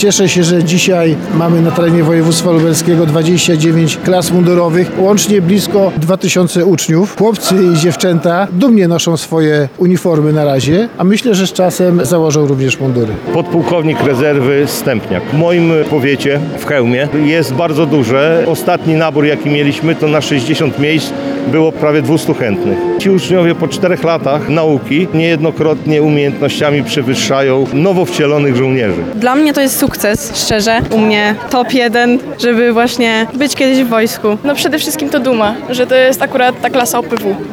Cieszę się, że dzisiaj mamy na terenie województwa lubelskiego 29 klas mundurowych, łącznie blisko 2000 uczniów. Chłopcy i dziewczęta dumnie noszą swoje uniformy na razie, a myślę, że z czasem założą również mundury. Podpułkownik rezerwy Stępniak. W moim powiecie, w Chełmie, jest bardzo duże. Ostatni nabór, jaki mieliśmy, to na 60 miejsc było prawie 200 chętnych. Ci uczniowie po 4 latach nauki niejednokrotnie umiejętnościami przewyższają nowo wcielonych żołnierzy. Dla mnie to jest sukces, szczerze. U mnie top 1, żeby właśnie być kiedyś w wojsku. No przede wszystkim to duma, że to jest akurat ta klasa OPW.